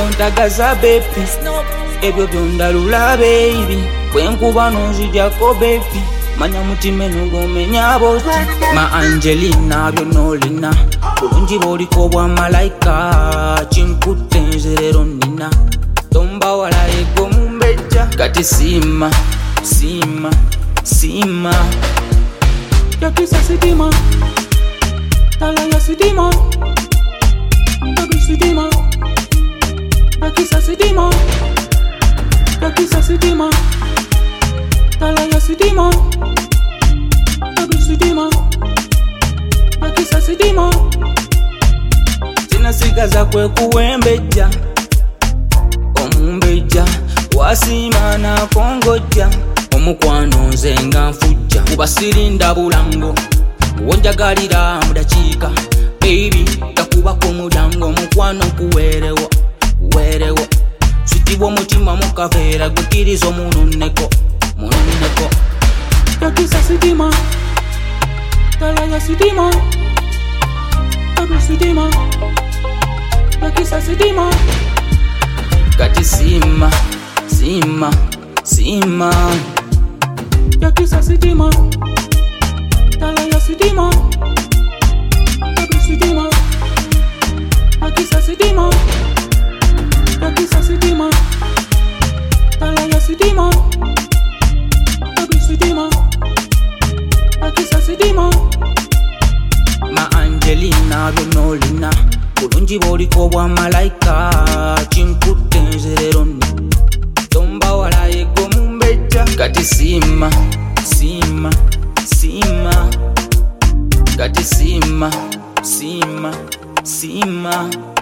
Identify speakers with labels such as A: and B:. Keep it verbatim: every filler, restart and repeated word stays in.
A: ntagaza baby ebyo byondalula baby bwenkuba nonzijako baby manya mutima nugomenya boti ma Angelina byonolina bulungi boliko bwa malaika chinkutte nzerero nina tomba wala ego mumbeja kati sima sima sima yakisa sidima tala ya sidima baby sidima yakisa sidima yakisa sidima tala ya sidima baby sidima yakisa sidima sinasigaza kwe kuwembeja omumbeja wasima na kongoja omukwano nze nga nfujja kubasirinda bulango wonjagalira mudakika baby takuba ku mulyango omukwano kuwerewo kuwerewo sitibwa omutima mukaveera gwekiriza omunoneko munoneko yakisa sidima tala ya sidima baby sidima yakisa sidima kati sima sima sima yakisa sidima tala ya sidima baby sidima yakisa sidima yakisa sidima tala ya sidima baby sidima yakisa sidima ma Angelina byonolina bulungi boliko bwa malaika chinkutte nzerero tomba wala yego mumbeja kati sima sima sima kati sima sima sima